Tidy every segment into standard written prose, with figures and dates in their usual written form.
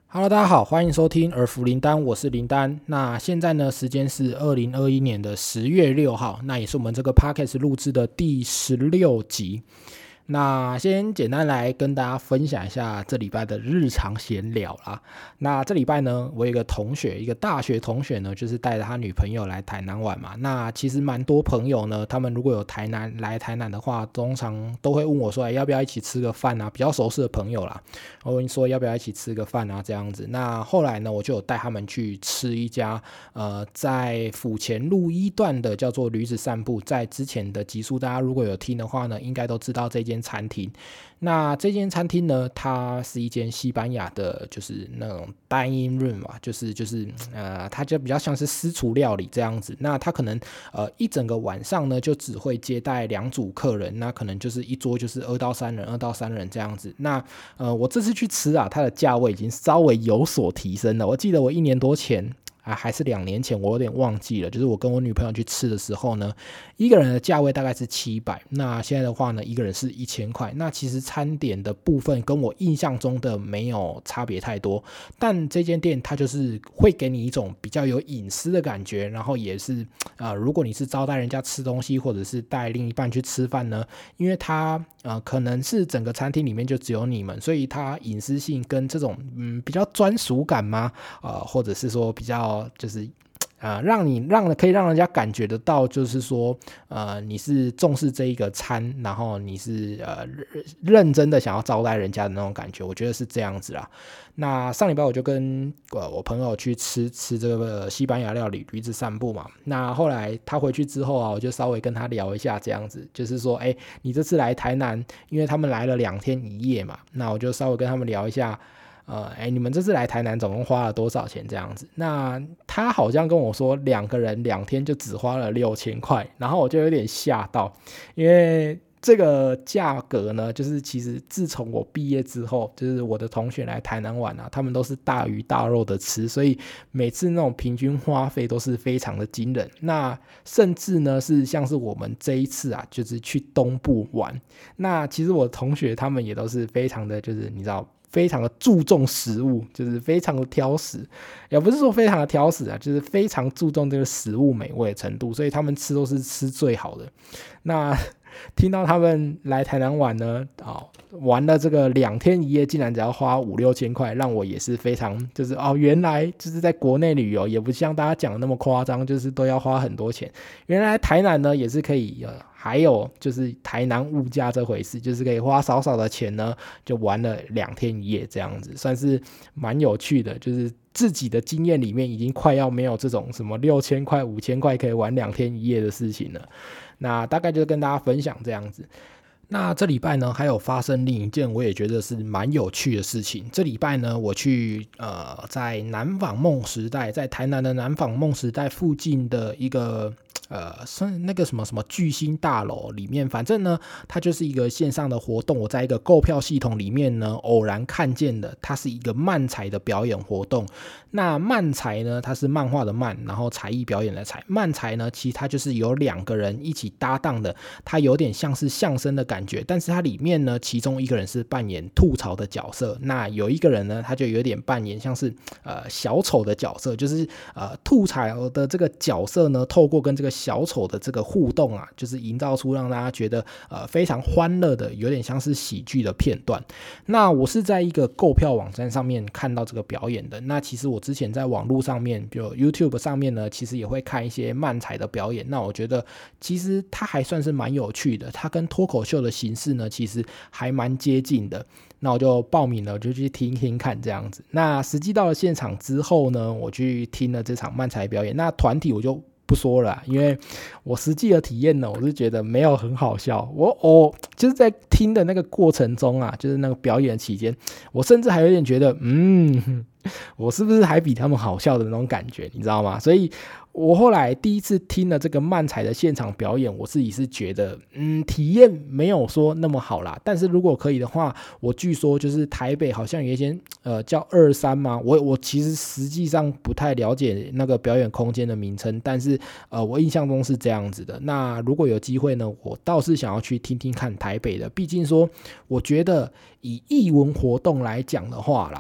Hello，大家好，欢迎收听耳福林丹，我是林丹。那现在呢，时间是2021年的10月6号，那也是我们这个 Podcast 录制的第16集。那先简单来跟大家分享一下这礼拜的日常闲聊啦。那这礼拜呢，我有一个同学，一个大学同学呢，就是带着他女朋友来台南玩嘛。那其实蛮多朋友呢，他们如果有来台南的话，通常都会问我说，要不要一起吃个饭啊？比较熟识的朋友啦，我问说要不要一起吃个饭啊？这样子。那后来呢，我就有带他们去吃一家在府前路1段的叫做驴子散步，在之前的集数大家如果有听的话呢，应该都知道这间餐厅。那这间餐厅呢，它是一间西班牙的，就是那种dining room嘛，它就比较像是私厨料理这样子。那它可能一整个晚上呢，就只会接待2组客人，那可能就是一桌就是2到3人这样子。那我这次去吃啊，它的价位已经稍微有所提升了。我记得我1年多前还是2年前，我有点忘记了，就是我跟我女朋友去吃的时候呢，一个人的价位大概是700，那现在的话呢，一个人是1000块。那其实餐点的部分跟我印象中的没有差别太多，但这间店它就是会给你一种比较有隐私的感觉，然后也是如果你是招待人家吃东西，或者是带另一半去吃饭呢，因为它可能是整个餐厅里面就只有你们，所以它隐私性跟这种比较专属感吗？或者是说比较就是可以让人家感觉得到，就是说你是重视这一个餐，然后你是认真的想要招待人家的那种感觉，我觉得是这样子啦。那上礼拜我就跟我朋友去吃这个西班牙料理驴子散步嘛。那后来他回去之后啊，我就稍微跟他聊一下这样子，就是说你这次来台南，因为他们来了2天1夜嘛，那我就稍微跟他们聊一下你们这次来台南总共花了多少钱这样子。那他好像跟我说2个人2天就只花了6000块，然后我就有点吓到，因为这个价格呢，就是其实自从我毕业之后，就是我的同学来台南玩啊，他们都是大鱼大肉的吃，所以每次那种平均花费都是非常的惊人。那甚至呢是像是我们这一次啊，就是去东部玩，那其实我的同学他们也都是非常的，就是你知道，非常的注重食物，就是非常的挑食，也不是说非常的挑食啊，就是非常注重这个食物美味的程度，所以他们吃都是吃最好的。那听到他们来台南玩呢，玩了这个2天1夜，竟然只要花5-6千块，让我也是非常就是原来就是在国内旅游也不像大家讲的那么夸张，就是都要花很多钱。原来台南呢也是可以还有就是台南物价这回事，就是可以花少少的钱呢，就玩了2天1夜这样子，算是蛮有趣的。就是自己的经验里面，已经快要没有这种什么6000块、5000块可以玩2天1夜的事情了。那大概就跟大家分享这样子。那这礼拜呢，还有发生另一件我也觉得是蛮有趣的事情。这礼拜呢，我去在南纺梦时代，在台南的南纺梦时代附近的一个那个什么巨星大楼里面，反正呢，它就是一个线上的活动。我在一个购票系统里面呢，偶然看见的，它是一个漫才的表演活动。那漫才呢，它是漫画的漫，然后才艺表演的才。漫才呢，其实它就是有2个人一起搭档的，它有点像是相声的感觉，但是它里面呢，其中一个人是扮演吐槽的角色，那有一个人呢，他就有点扮演像是小丑的角色，就是吐槽的这个角色呢，透过跟这个小丑的这个互动啊，就是营造出让大家觉得非常欢乐的，有点像是喜剧的片段。那我是在一个购票网站上面看到这个表演的。那其实我之前在网络上面，比如 YouTube 上面呢，其实也会看一些漫才的表演。那我觉得其实它还算是蛮有趣的，它跟脱口秀的形式呢，其实还蛮接近的。那我就报名了，我就去听听看这样子。那实际到了现场之后呢，我去听了这场漫才表演。那团体我就不说了因为我实际的体验呢，我是觉得没有很好笑。我就是在听的那个过程中啊，就是那个表演期间，我甚至还有点觉得我是不是还比他们好笑的那种感觉，你知道吗？所以我后来第一次听了这个漫才的现场表演，我自己是觉得体验没有说那么好啦。但是如果可以的话，我据说就是台北好像有一间叫23嘛，我其实实际上不太了解那个表演空间的名称，但是我印象中是这样子的。那如果有机会呢，我倒是想要去听听看台北的，毕竟说我觉得以艺文活动来讲的话啦，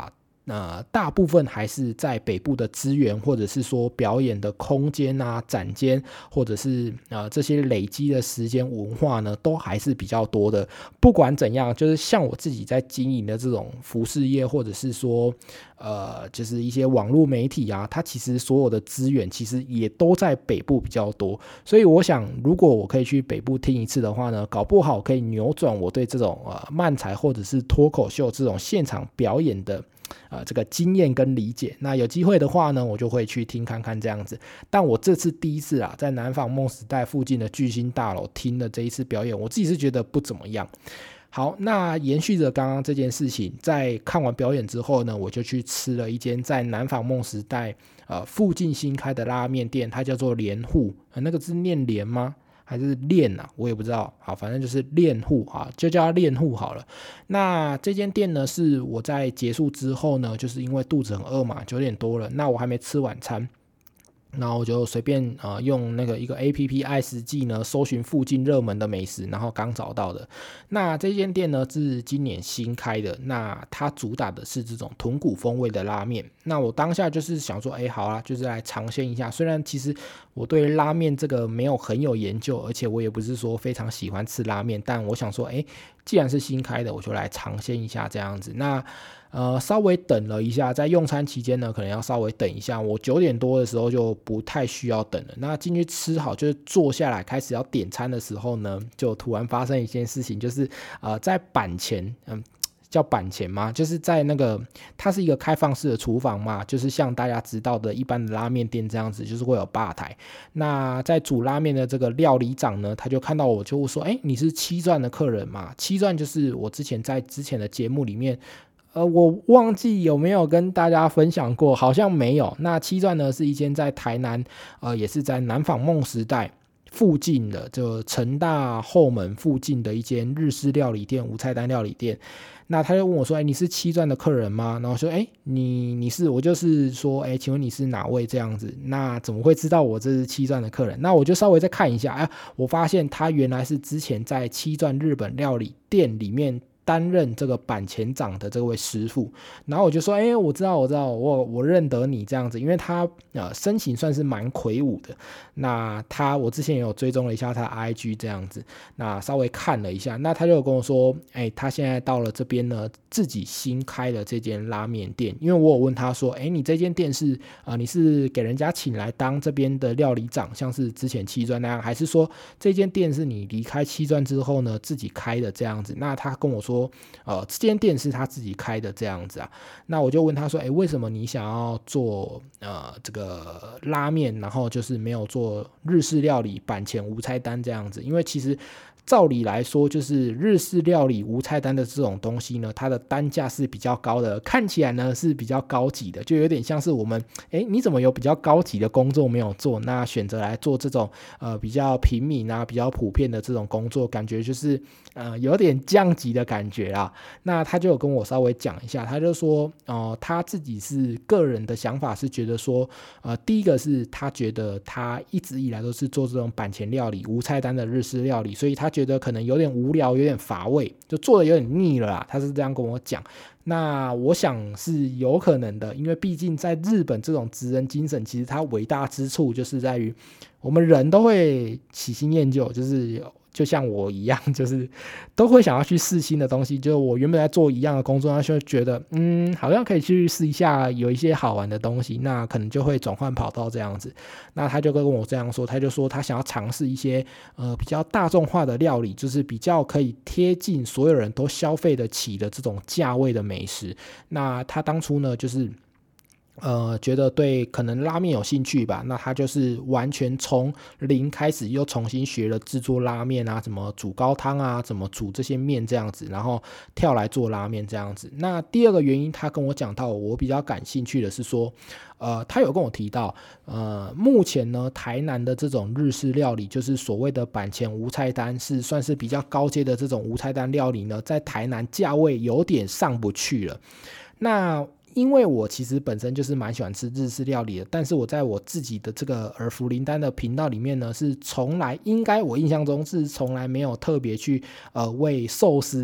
大部分还是在北部的资源，或者是说表演的空间啊、展间，或者是这些累积的时间文化呢，都还是比较多的。不管怎样，就是像我自己在经营的这种服饰业，或者是说就是一些网络媒体啊，它其实所有的资源其实也都在北部比较多。所以我想，如果我可以去北部听一次的话呢，搞不好可以扭转我对这种漫才或者是脱口秀这种现场表演的这个经验跟理解。那有机会的话呢，我就会去听看看这样子。但我这次第一次在南纺梦时代附近的巨星大楼听的这一次表演，我自己是觉得不怎么样。好，那延续着刚刚这件事情，在看完表演之后呢，我就去吃了一间在南纺梦时代附近新开的拉面店，它叫做莲户，那个字念莲吗？还是练啊，我也不知道。好，反正就是练户啊，就叫它练户好了。那这间店呢，是我在结束之后呢，就是因为肚子很饿嘛，9点多了，那我还没吃晚餐，然后我就随便用那个一个 APP 爱食记呢搜寻附近热门的美食，然后刚找到的。那这间店呢是今年新开的，那它主打的是这种豚骨风味的拉面。那我当下就是想说，好啊，就是来尝鲜一下。虽然其实我对拉面这个没有很有研究，而且我也不是说非常喜欢吃拉面，但我想说，既然是新开的，我就来尝鲜一下这样子。那稍微等了一下，在用餐期间呢，可能要稍微等一下。我9点多的时候就不太需要等了。那进去吃好，就是坐下来开始要点餐的时候呢，就突然发生一件事情，就是在板前，叫板前吗？就是在那个它是一个开放式的厨房嘛，就是像大家知道的一般的拉面店这样子，就是会有吧台。那在煮拉面的这个料理长呢，他就看到我就说，你是七钻的客人嘛？七钻就是我之前的节目里面。我忘记有没有跟大家分享过，好像没有。那七钻呢是一间在台南，也是在南纺梦时代附近的，就成大后门附近的一间日式料理店、无菜单料理店。那他就问我说：“你是七钻的客人吗？”然后我说：“你是？”我就是说：“请问你是哪位？”这样子，那怎么会知道我这是七钻的客人？那我就稍微再看一下，我发现他原来是之前在七钻日本料理店里面担任这个板前长的这位师傅。然后我就说，我知道，我认得你这样子，因为他身形算是蛮魁梧的。那我之前也有追踪了一下他的 IG 这样子，那稍微看了一下，那他就跟我说，他现在到了这边呢，自己新开了这间拉面店。因为我有问他说，你这间店是你是给人家请来当这边的料理长，像是之前七钻那样，还是说这间店是你离开七钻之后呢自己开的这样子？那他跟我说，这间店是他自己开的这样子啊。那我就问他说，为什么你想要做这个拉面，然后就是没有做日式料理板前无菜单这样子？因为其实照理来说，就是日式料理无菜单的这种东西呢，它的单价是比较高的，看起来呢是比较高级的，就有点像是我们，你怎么有比较高级的工作没有做，那选择来做这种比较平民啊、比较普遍的这种工作，感觉就是有点降级的感觉啦。那他就有跟我稍微讲一下，他就说，他自己是个人的想法是觉得说，第一个是他觉得他一直以来都是做这种板前料理、无菜单的日式料理，所以他觉得可能有点无聊、有点乏味，就做的有点腻了啦。他是这样跟我讲。那我想是有可能的，因为毕竟在日本这种职人精神，其实它伟大之处就是在于我们人都会喜新厌旧，就像我一样，就是都会想要去试新的东西。就我原本在做一样的工作，那就觉得好像可以去试一下，有一些好玩的东西，那可能就会转换跑道这样子。那他就跟我这样说，他就说他想要尝试一些比较大众化的料理，就是比较可以贴近所有人都消费得起的这种价位的美食。那他当初呢，就是觉得对可能拉面有兴趣吧，那他就是完全从零开始，又重新学了制作拉面啊，怎么煮高汤啊，怎么煮这些面这样子，然后跳来做拉面这样子。那第二个原因，他跟我讲到我比较感兴趣的是说，他有跟我提到，目前呢，台南的这种日式料理，就是所谓的板前无菜单，是算是比较高阶的这种无菜单料理呢，在台南价位有点上不去了。那因为我其实本身就是蛮喜欢吃日式料理的，但是我在我自己的这个耳福林丹的频道里面呢，是我印象中是从来没有特别去为寿司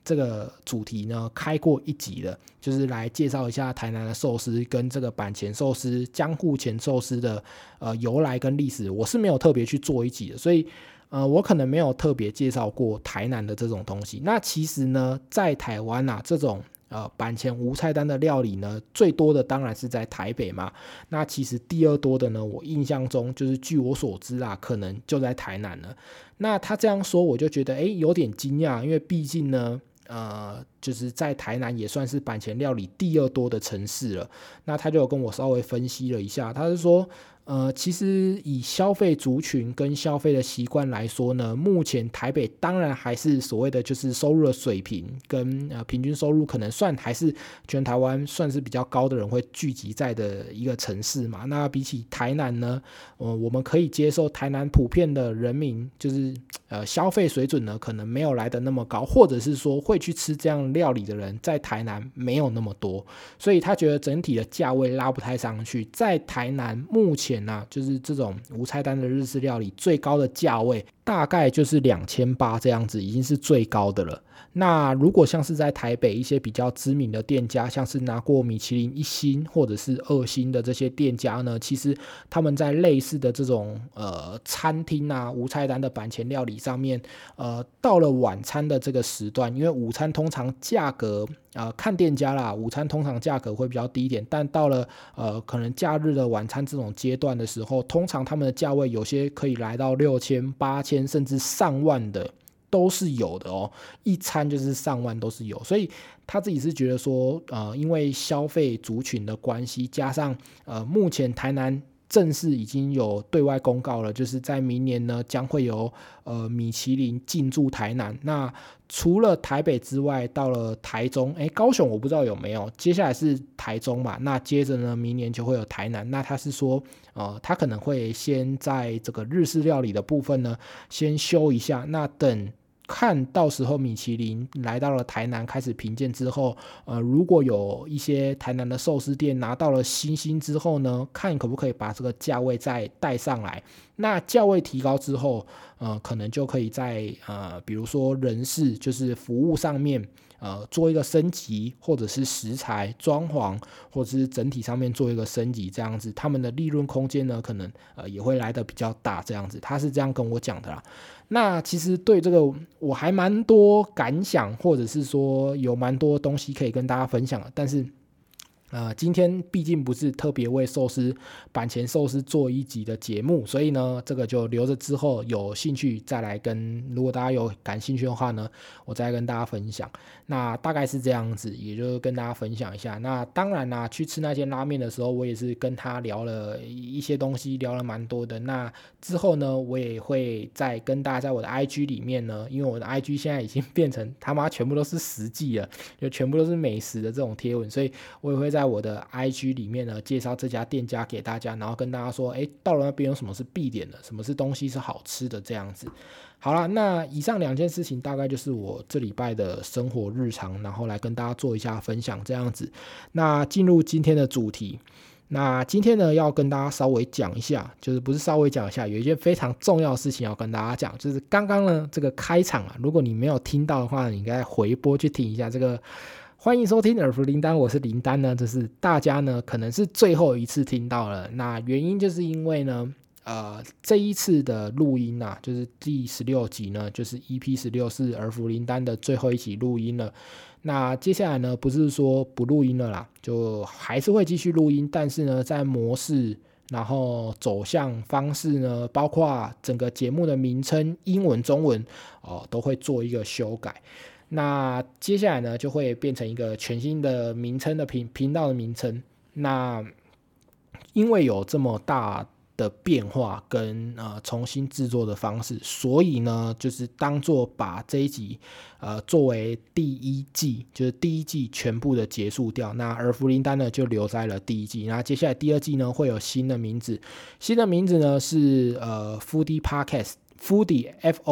这个主题呢开过一集的，就是来介绍一下台南的寿司跟这个板前寿司、江户前寿司的由来跟历史，我是没有特别去做一集的，所以我可能没有特别介绍过台南的这种东西。那其实呢，在台湾啊，这种板前无菜单的料理呢，最多的当然是在台北嘛。那其实第二多的呢，我印象中就是据我所知啊，可能就在台南了。那他这样说，我就觉得有点惊讶，因为毕竟呢，就是在台南也算是板前料理第二多的城市了。那他就有跟我稍微分析了一下，他是说，其实以消费族群跟消费的习惯来说呢，目前台北当然还是所谓的就是收入的水平跟平均收入可能算还是全台湾算是比较高的人会聚集在的一个城市嘛。那比起台南呢，我们可以接受台南普遍的人民就是消费水准呢可能没有来的那么高，或者是说会去吃这样料理的人在台南没有那么多，所以他觉得整体的价位拉不太上去。在台南目前就是这种无菜单的日式料理最高的价位大概就是2800这样子，已经是最高的了。那如果像是在台北一些比较知名的店家，像是拿过米其林1星或者是2星的这些店家呢，其实他们在类似的这种餐厅无菜单的板前料理上面，到了晚餐的这个时段，因为午餐通常价格看店家啦，午餐通常价格会比较低一点，但到了可能假日的晚餐这种阶段的时候，通常他们的价位有些可以来到6000、8000甚至上万的都是有的哦，一餐就是上万都是有。所以他自己是觉得说因为消费族群的关系，加上目前台南正式已经有对外公告了，就是在明年呢将会有米其林进驻台南。那除了台北之外，到了台中，高雄我不知道有没有，接下来是台中嘛，那接着呢明年就会有台南。那他是说他可能会先在这个日式料理的部分呢先修一下，那等看到时候米其林来到了台南开始评鉴之后，如果有一些台南的寿司店拿到了星星之后呢，看可不可以把这个价位再带上来。那价位提高之后，可能就可以在比如说人事就是服务上面做一个升级，或者是食材装潢或者是整体上面做一个升级，这样子他们的利润空间呢可能也会来得比较大，这样子他是这样跟我讲的啦。那其实对这个我还蛮多感想，或者是说有蛮多东西可以跟大家分享的，但是今天毕竟不是特别为寿司板前寿司做一集的节目，所以呢这个就留着之后有兴趣再来跟，如果大家有感兴趣的话呢，我再跟大家分享。那大概是这样子，也就跟大家分享一下。那当然啦，去吃那间拉面的时候，我也是跟他聊了一些东西，聊了蛮多的。那之后呢，我也会再跟大家在我的 IG 里面呢，因为我的 IG 现在已经变成他妈全部都是实际了，就全部都是美食的这种贴文，所以我也会在我的 IG 里面呢介绍这家店家给大家，然后跟大家说到了那边有什么是必点的，什么是东西是好吃的，这样子。好啦，那以上2件事情大概就是我这礼拜的生活日常，然后来跟大家做一下分享这样子。那进入今天的主题，那今天呢要跟大家稍微讲一下，就是不是稍微讲一下，有一件非常重要的事情要跟大家讲，就是刚刚呢这个开场如果你没有听到的话，你应该回播去听一下。这个欢迎收听耳福林丹，我是林丹呢，就是大家呢可能是最后一次听到了，那原因就是因为呢这一次的录音就是第16集呢，就是 EP16 是耳福林丹的最后一集录音了。那接下来呢不是说不录音了啦，就还是会继续录音，但是呢在模式然后走向方式呢，包括整个节目的名称英文中文都会做一个修改。那接下来呢就会变成一个全新的名称的频道的名称。那因为有这么大的变化跟重新制作的方式，所以呢就是当作把这一集作为第一季，就是第一季全部的结束掉。那耳福林丹呢就留在了第一季，那接下来第二季呢会有新的名字，新的名字呢是Foodie Podcast。Foodie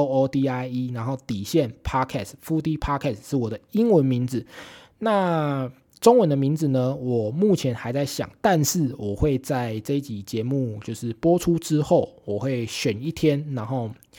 Foodie 然后底线 Podcast Foodie Podcast 是我的英文名字。那中文的名字呢我目前还在想，但是我会在这一集节目就是播出之后，我会选一天，然后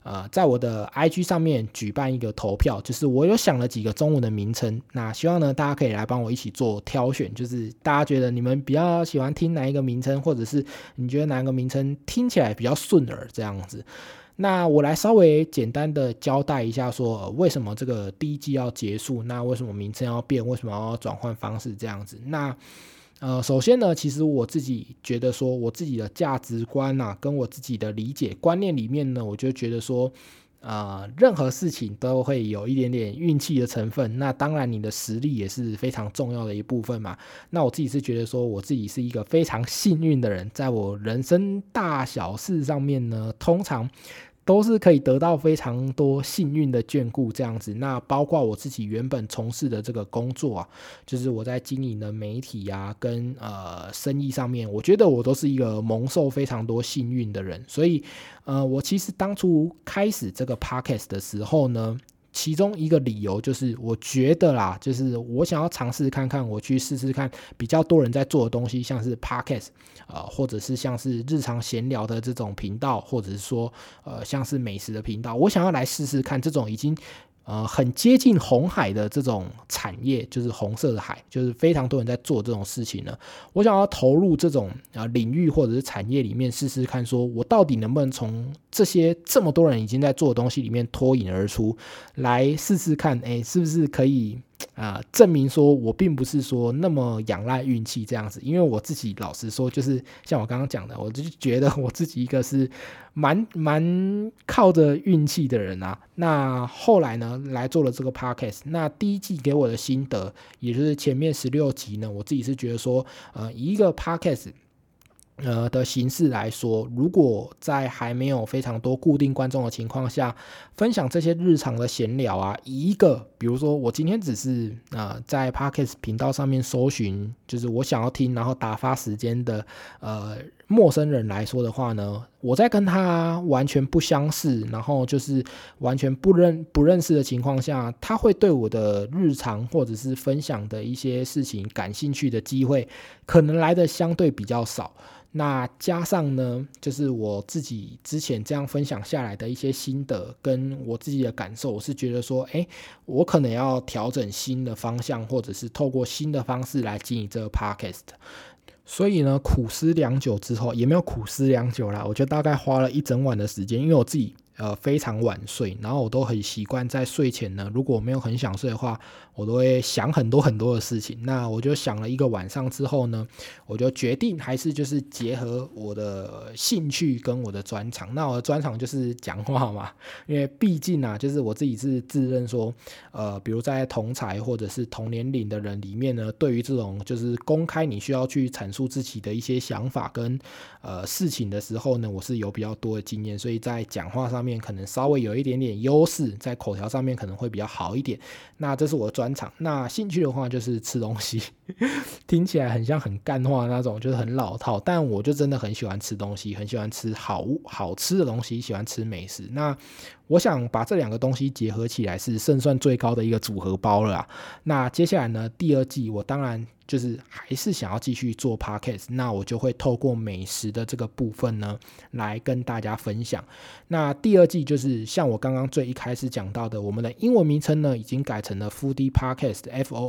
在我的 IG 上面举办一个投票，就是我有想了几个中文的名称，那希望呢大家可以来帮我一起做挑选，就是大家觉得你们比较喜欢听哪一个名称，或者是你觉得哪个名称听起来比较顺耳这样子。那我来稍微简单的交代一下说，为什么这个第一季要结束，那为什么名称要变，为什么要转换方式这样子。那首先呢，其实我自己觉得说，我自己的价值观啊，跟我自己的理解观念里面呢，我就觉得说任何事情都会有一点点运气的成分，那当然你的实力也是非常重要的一部分嘛。那我自己是觉得说，我自己是一个非常幸运的人，在我人生大小事上面呢，通常都是可以得到非常多幸运的眷顾这样子。那包括我自己原本从事的这个工作啊，就是我在经营的媒体啊跟生意上面，我觉得我都是一个蒙受非常多幸运的人。所以我其实当初开始这个 podcast 的时候呢，其中一个理由就是我觉得啦，就是我想要尝试看看，我去试试看比较多人在做的东西，像是 podcast或者是像是日常闲聊的这种频道，或者是说像是美食的频道，我想要来试试看这种已经很接近红海的这种产业，就是红色的海，就是非常多人在做这种事情呢。我想要投入这种领域或者是产业里面试试看，说我到底能不能从这么多人已经在做的东西里面脱颖而出，来试试看，是不是可以证明说我并不是说那么仰赖运气这样子。因为我自己老实说，就是像我刚刚讲的，我就觉得我自己一个是蛮靠着运气的人啊。那后来呢来做了这个 podcast， 那第一季给我的心得，也就是前面16集呢，我自己是觉得说以一个 podcast的形式来说，如果在还没有非常多固定观众的情况下，分享这些日常的闲聊啊，以一个比如说我今天只是在 Podcast 频道上面搜寻，就是我想要听然后打发时间的陌生人来说的话呢，我在跟他完全不相识，然后就是完全不认识的情况下，他会对我的日常或者是分享的一些事情感兴趣的机会，可能来的相对比较少。那加上呢，就是我自己之前这样分享下来的一些心得跟我自己的感受，我是觉得说，我可能要调整新的方向，或者是透过新的方式来经营这个 podcast。所以呢，苦思良久之后，也没有苦思良久啦，我就大概花了一整晚的时间，因为我自己非常晚睡，然后我都很习惯在睡前呢，如果我没有很想睡的话，我都会想很多很多的事情。那我就想了一个晚上之后呢，我就决定还是就是结合我的兴趣跟我的专长。那我的专长就是讲话嘛，因为毕竟啊，就是我自己是自认说，比如在同侪或者是同年龄的人里面呢，对于这种就是公开你需要去阐述自己的一些想法跟事情的时候呢，我是有比较多的经验，所以在讲话上面可能稍微有一点点优势，在口条上面可能会比较好一点。那这是我的专长。那兴趣的话就是吃东西，听起来很像很干话那种，就是很老套，但我就真的很喜欢吃东西，很喜欢吃好吃的东西，喜欢吃美食。那我想把这两个东西结合起来，是胜算最高的一个组合包了啊。那接下来呢，第二季我当然就是还是想要继续做 podcast， 那我就会透过美食的这个部分呢，来跟大家分享。那第二季就是像我刚刚最一开始讲到的，我们的英文名称呢已经改成了 Foodie Podcast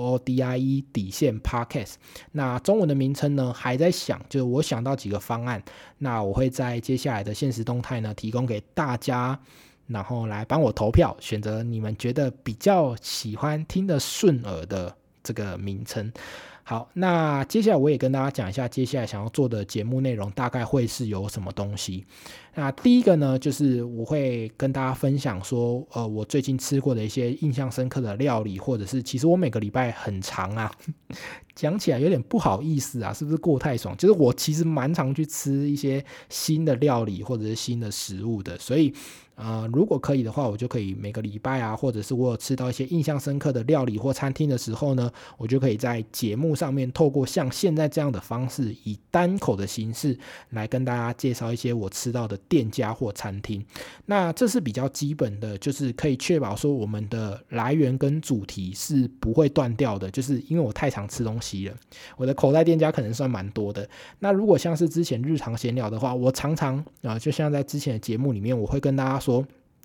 FOODIE Podcast。那中文的名称呢还在想，就是我想到几个方案，那我会在接下来的限时动态呢提供给大家，然后来帮我投票，选择你们觉得比较喜欢听得顺耳的这个名称。好，那接下来我也跟大家讲一下接下来想要做的节目内容大概会是有什么东西。那第一个呢，就是我会跟大家分享说我最近吃过的一些印象深刻的料理，或者是其实我每个礼拜很长啊讲起来有点不好意思啊，是不是过太爽？就是我其实蛮常去吃一些新的料理或者是新的食物的，所以如果可以的话，我就可以每个礼拜啊，或者是我有吃到一些印象深刻的料理或餐厅的时候呢，我就可以在节目上面透过像现在这样的方式，以单口的形式来跟大家介绍一些我吃到的店家或餐厅。那这是比较基本的，就是可以确保说我们的来源跟主题是不会断掉的，就是因为我太常吃东西了，我的口袋店家可能算蛮多的。那如果像是之前日常闲聊的话，我常常就像在之前的节目里面，我会跟大家说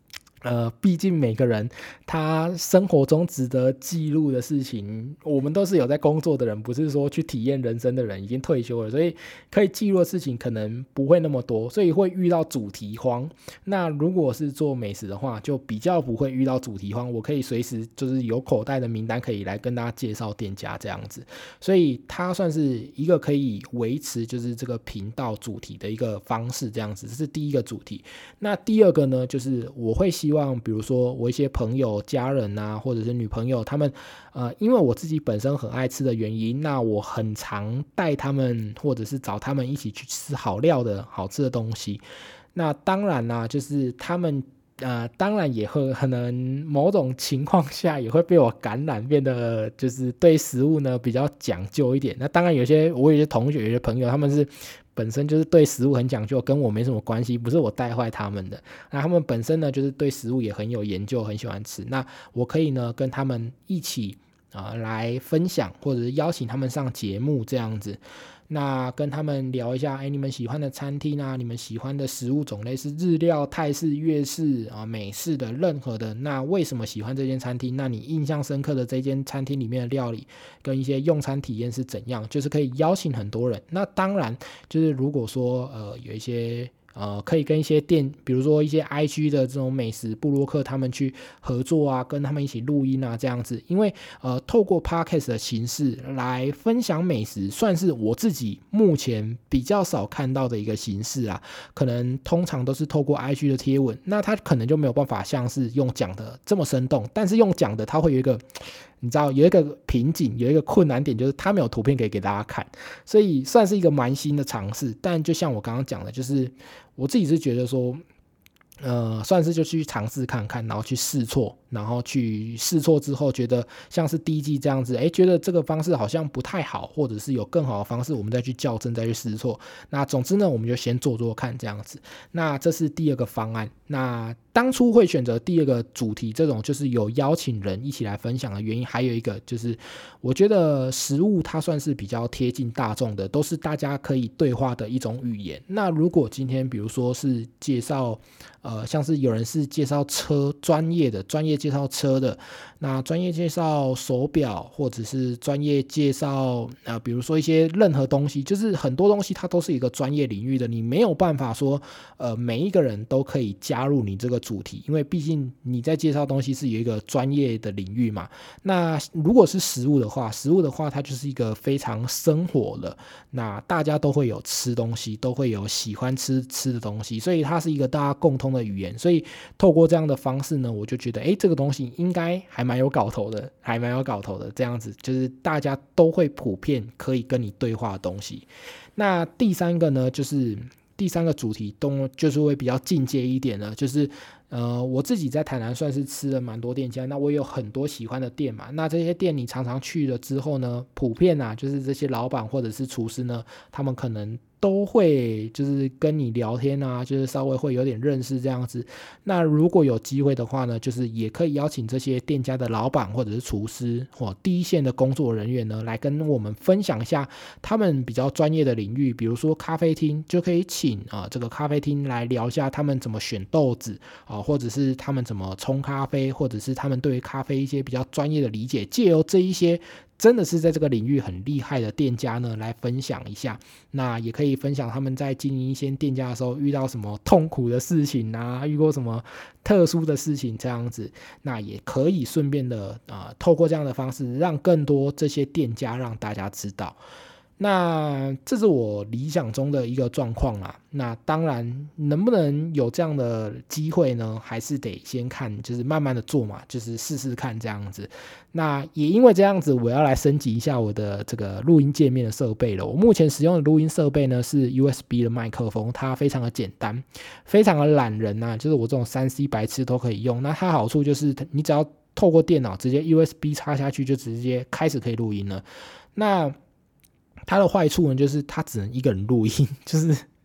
毕竟每个人他生活中值得记录的事情，我们都是有在工作的人，不是说去体验人生的人，已经退休了，所以可以记录的事情可能不会那么多，所以会遇到主题荒。那如果是做美食的话，就比较不会遇到主题荒，我可以随时就是有口袋的名单可以来跟大家介绍店家这样子，所以它算是一个可以维持就是这个频道主题的一个方式这样子，这是第一个主题。那第二个呢，就是我会希望比如说我一些朋友家人啊或者是女朋友他们因为我自己本身很爱吃的原因，那我很常带他们或者是找他们一起去吃好料的好吃的东西。那当然啦，就是他们当然也会可能某种情况下也会被我感染，变得就是对食物呢比较讲究一点。那当然我有些同学有些朋友他们是本身就是对食物很讲究，跟我没什么关系，不是我带坏他们的。那他们本身呢就是对食物也很有研究，很喜欢吃。那我可以呢跟他们一起来分享，或者是邀请他们上节目这样子。那跟他们聊一下，你们喜欢的餐厅啊，你们喜欢的食物种类是日料、泰式、粤式美式的任何的，那为什么喜欢这间餐厅？那你印象深刻的这间餐厅里面的料理跟一些用餐体验是怎样？就是可以邀请很多人。那当然就是如果说有一些可以跟一些店，比如说一些 IG 的这种美食部落客他们去合作啊，跟他们一起录音啊这样子。因为透过 Podcast 的形式来分享美食，算是我自己目前比较少看到的一个形式啊。可能通常都是透过 IG 的贴文，那它可能就没有办法像是用讲的这么生动，但是用讲的它会有一个你知道有一个瓶颈，有一个困难点，就是它没有图片可以给大家看，所以算是一个蛮新的尝试。但就像我刚刚讲的，就是我自己是觉得说算是就去尝试看看，然后去试错，然后去试错之后觉得像是第一季这样子，觉得这个方式好像不太好，或者是有更好的方式，我们再去校正，再去试错。那总之呢，我们就先做做看这样子。那这是第二个方案。那当初会选择第二个主题，这种就是有邀请人一起来分享的原因，还有一个就是我觉得食物它算是比较贴近大众的，都是大家可以对话的一种语言。那如果今天比如说是介绍像是有人是介绍车，专业介绍车的，那专业介绍手表，或者是专业介绍比如说一些任何东西，就是很多东西它都是一个专业领域的，你没有办法说每一个人都可以加入你这个主题，因为毕竟你在介绍东西是有一个专业的领域嘛。那如果是食物的话它就是一个非常生活的，那大家都会有吃东西，都会有喜欢吃的东西，所以它是一个大家共通的语言。所以透过这样的方式呢，我就觉得这个东西应该还蛮有搞头的，这样子就是大家都会普遍可以跟你对话的东西。那第三个呢，就是第三个主题就是会比较进阶一点的，就是我自己在台南算是吃了蛮多店家，那我有很多喜欢的店嘛，那这些店你常常去了之后呢，普遍就是这些老板或者是厨师呢，他们可能都会就是跟你聊天啊，就是稍微会有点认识这样子。那如果有机会的话呢，就是也可以邀请这些店家的老板或者是厨师或第一线的工作人员呢，来跟我们分享一下他们比较专业的领域，比如说咖啡厅，就可以请这个咖啡厅来聊一下他们怎么选豆子或者是他们怎么冲咖啡，或者是他们对于咖啡一些比较专业的理解，借由这一些真的是在这个领域很厉害的店家呢来分享一下。那也可以分享他们在经营一些店家的时候遇到什么痛苦的事情啊，遇过什么特殊的事情这样子。那也可以顺便的透过这样的方式让更多这些店家让大家知道。那这是我理想中的一个状况啦。那当然能不能有这样的机会呢，还是得先看，就是慢慢的做嘛，就是试试看这样子。那也因为这样子，我要来升级一下我的这个录音界面的设备了。我目前使用的录音设备呢是 USB 的麦克风，它非常的简单，非常的懒人啊，就是我这种 3C 白痴都可以用。那它好处就是你只要透过电脑直接 USB 插下去，就直接开始可以录音了。那它的坏处呢，就是它只能一个人录音，就是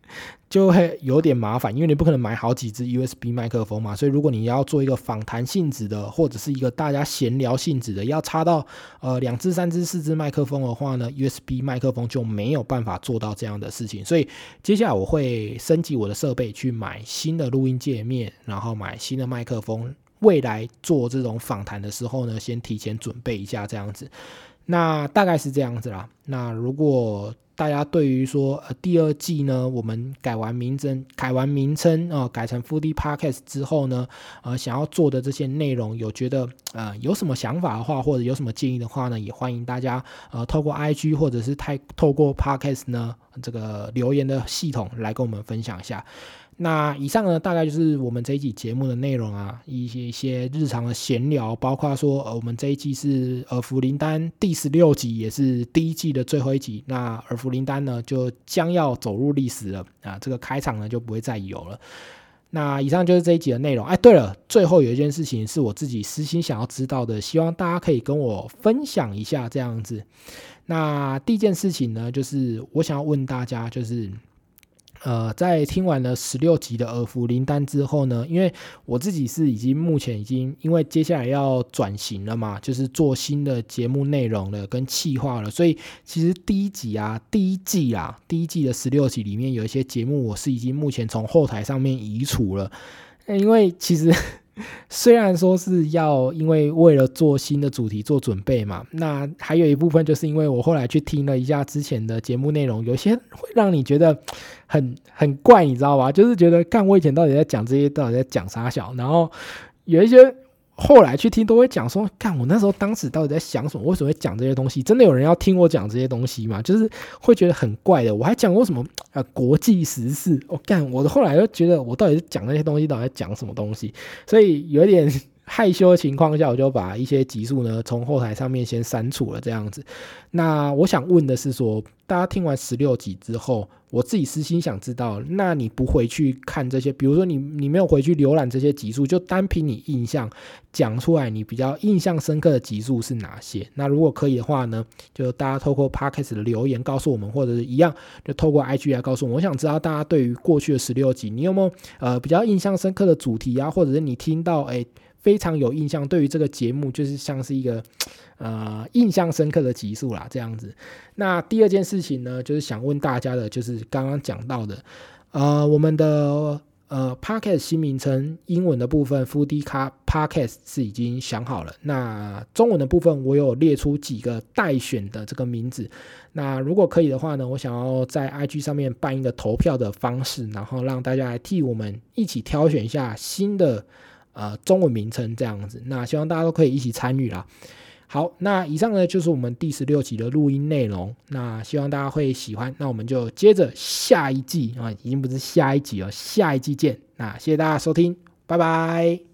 就会有点麻烦，因为你不可能买好几支 USB 麦克风嘛，所以如果你要做一个访谈性质的，或者是一个大家闲聊性质的，要插到2支、3支、4支麦克风的话呢 ，USB 麦克风就没有办法做到这样的事情，所以接下来我会升级我的设备，去买新的录音界面，然后买新的麦克风，未来做这种访谈的时候呢，先提前准备一下这样子。那大概是这样子啦。那如果大家对于说第二季呢，我们改完名称改成 Foodie Podcast 之后呢，想要做的这些内容，有觉得有什么想法的话，或者有什么建议的话呢，也欢迎大家透过 IG 或者是透过 Podcast 呢这个留言的系统来跟我们分享一下。那以上呢，大概就是我们这一集节目的内容啊，一些日常的闲聊，包括说我们这一季是耳福灵丹第16集，也是第一季的最后一集。那耳福灵丹呢，就将要走入历史了啊，这个开场呢就不会再有了。那以上就是这一集的内容。对了，最后有一件事情是我自己私心想要知道的，希望大家可以跟我分享一下这样子。那第一件事情呢，就是我想要问大家，就是在听完了16集的耳福灵丹之后呢，因为我自己是目前已经因为接下来要转型了嘛，就是做新的节目内容了跟企划了，所以其实第一季的16集里面有一些节目我是已经目前从后台上面移除了，因为其实虽然说是要因为为了做新的主题做准备嘛，那还有一部分就是因为我后来去听了一下之前的节目内容，有些会让你觉得很怪，你知道吧？就是觉得看我以前到底在讲这些，到底在讲啥小，然后有一些后来去听都会讲说，看我那时候当时到底在想什么，为什么会讲这些东西？真的有人要听我讲这些东西吗？就是会觉得很怪的。我还讲过什么国际时事，我后来就觉得我到底是讲那些东西到底在讲什么东西，所以有点害羞的情况下，我就把一些集数呢从后台上面先删除了这样子。那我想问的是说，大家听完16集之后，我自己私心想知道，那你不回去看这些，比如说你没有回去浏览这些集数，就单凭你印象讲出来你比较印象深刻的集数是哪些？那如果可以的话呢，就大家透过 Podcast 的留言告诉我们，或者是一样就透过 IG 来告诉我们。我想知道大家对于过去的16集，你有没有比较印象深刻的主题啊，或者是你听到非常有印象，对于这个节目就是像是一个印象深刻的集数啦，这样子。那第二件事情呢，就是想问大家的，就是刚刚讲到的，我们的Podcast 新名称，英文的部分 Foodie Podcast 是已经想好了。那中文的部分，我有列出几个待选的这个名字。那如果可以的话呢，我想要在 IG 上面办一个投票的方式，然后让大家来替我们一起挑选一下新的中文名称这样子。那希望大家都可以一起参与啦。好，那以上呢就是我们第16集的录音内容，那希望大家会喜欢。那我们就接着下一季已经不是下一集了，下一季见。那谢谢大家收听，拜拜。